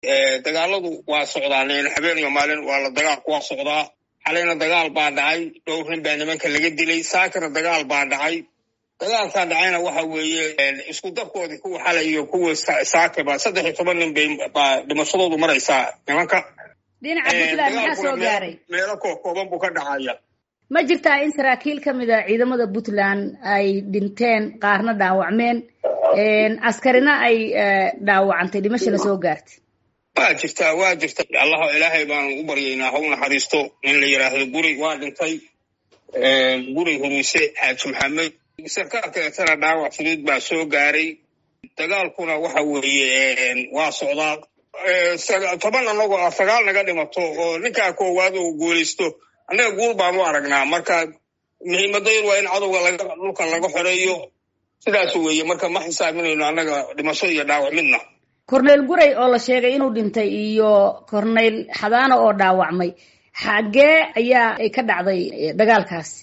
dagaaladu waa socdaan habeen iyo maalin waa la dagaal kuwa socdaa xalayna dagaal baa dhacay dhowrin baa nimanka laga dilay saakana dagaal baa dhacay dagaalka dhacayna waxa weeye isku dabkoodii kuwa xalay iyo kuwa saakaba 13 nin bay dhimashadoodu maraysaa nimanka dhinaca Puntland maxaa soo gaaray meelo kooban buu ka dhacaya ma jirtaa in saraakiil kamid ah ciidamada Puntland ay dhinteen qaarna dhaawacmeen askarina ay dhaawacantay dhimashada soo gaartay waa jirta Allah ilaahay baan u baryaynaa hawna xariisto in la yiraahdo guri waa dhintay guri Huruuse Xaaji Maxamed sarkaalka tara dhaawac fudud baa soo gaaray dagaalkuna waxa weeye waa socdaa toban anagu sagaal naga dhimato oo ninka koowaad uu guulaysto anaga guul baan u aragnaa marka muhiimadaydu waa in cadowga dhulka laga xoreeyo sidaas weeye marka ma xisaabinayno anaga dhimasho iyo dhaawac midna Cornel Guray oo la sheegay inuu dhintay iyo Cornel Xadaana oo dhaawacmay xagee ayaa ay ka dhacday dagaalkaas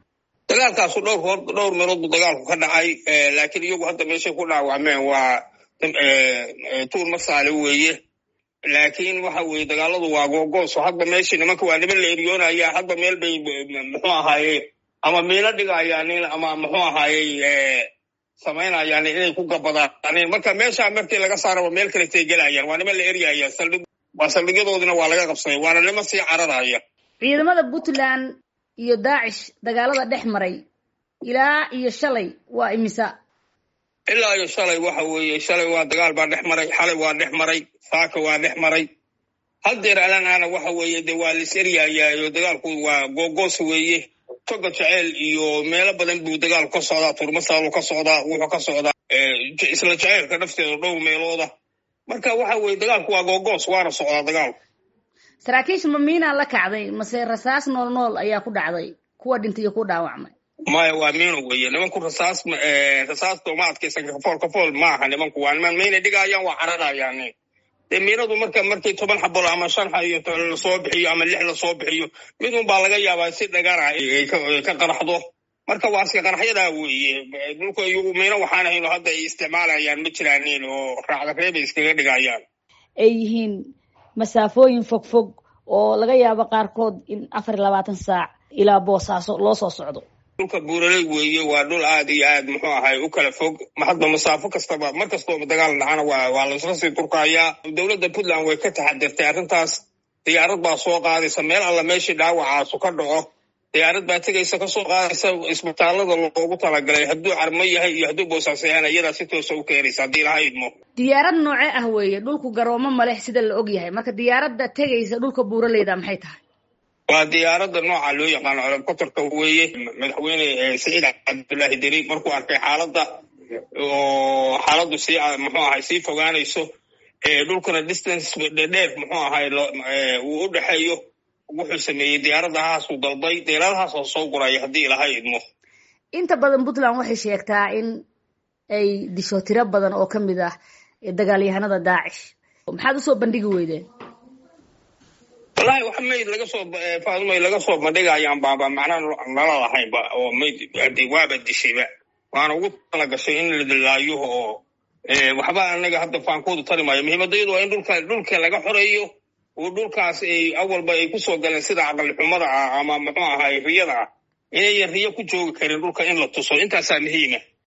dhowr meelood dagaalku ka dhacay laakiin iyagu hadda meesha ku dhaawacmeen waa tuur masaale weeye laakiin waxa weeye dagaaladu waa googoos hadda meesha nimanka waa niman la eriyoonaya hadda meel bay muxuu ahaaye ama meelo dhigayaan ama muxuu ahaaye samaynayaan inay ku gabadaan marka meesha markii laga saaraba meel kale ay gelayaan waa niman la eriyaya saldhigyadoodina waa laga qabsaday waana niman sii cararaya ciidamada Puntland iyo Daesh dagaalada dhex maray ilaa iyo shalay waa imisa ilaa iyo shalay waxa weeye shalay waa dagaal baa dhex maray xalay waa dhex maray saaka waa dhex maray haddeer alanaana waxa weeye de waa lis eriyaya iyo dagaalku waa googoos weeye toga jaceyl iyo meelo badan buu dagaal ka socdaa turmasaalo ka socdaa wuxuu ka socdaa isla jaceylka nafteeda dhowr meelooda marka waxa weeye dagaalku waa googoos waana socdaa dagaalku saraakiisha miina la kacday mase rasaas nool ayaa ku dhacday kuwa dhintay iyo ku dhaawacmay maya waa miino weeye nimanku rasaas ma adkaysan kafool maaha nimanku waa niman miina dhigayaan waa cararayaan de miinadu markay 10 xabo ama 5 xayo la soo bixiyo ama 6 la soo bixiyo midun baa laga yaabaa si dhagar ah ay ka qaraxdo marka waa iska qaraxyada weeye dhulka iyagu miina waxaan ahayn hadda ay isticmaalayaan ma jiraan oo raacda reeb iskaga dhigayaan ay yihiin masaafooyin fog oo laga yaabo qaarkood in 24 saac ilaa Boosaaso loo soo socdo dhulka buuraley weeye waa dhul aad iyo aad muxuu ahay u kala fog hadda masaafo kastaba markastoo dagaal dhacana waa la soo turkaya dawladda Puntland way ka taxadirtay arrintaas diyaarad baa soo qaadaysa meel alla meeshii dhaawacaas ka dhaco diyaarad baa tagaysa ka soo qaadaysa isbitaalada loogu talagalay hadduu Carmo yahay iyo hadduu Boosaaso yahay iyada si toos ah u keenaysa hadii la haydmo diyaarad nooce ah weeye dhulku garoomo malex sida la og yahay marka diyaaradda tagaysa dhulka buuraleyda maxay tahay waa diyaaradda nooca loo yaqaan helicopterka weeye madaxweyne Saciid Cabdullaahi Deri markuu arkay xaaladdu muxuu ahay sii fogaanayso dhulkana distance dheer muxuu ahay uu u dhaxeeyo wuxuu sameeyay diyaaradahaas uu dalbay diyaaradahaas oo soo guray hadii la haydmo inta badan Puntland waxay sheegtaa in ay disho tiro badan oo kamid ah dagaalyahanada Daesh maxaad u soo bandhigi weydeen wallahi waxa meyd laga soo bandhigayaan baaba macna nala lahayn ba oo meyd waaba dishayba waana ugu tala gashay in la dilaayo oo waxba anaga hadda faankoodu tarimayo muhiimadaydu waa in dhulka laga xoreeyo oo dhulkaas ay awalba ay ku soo galeen sida aqal xumada ama muxuu ahay riyada inay riyo ku joogi karin dhulka in la tuso intaas muhiim ah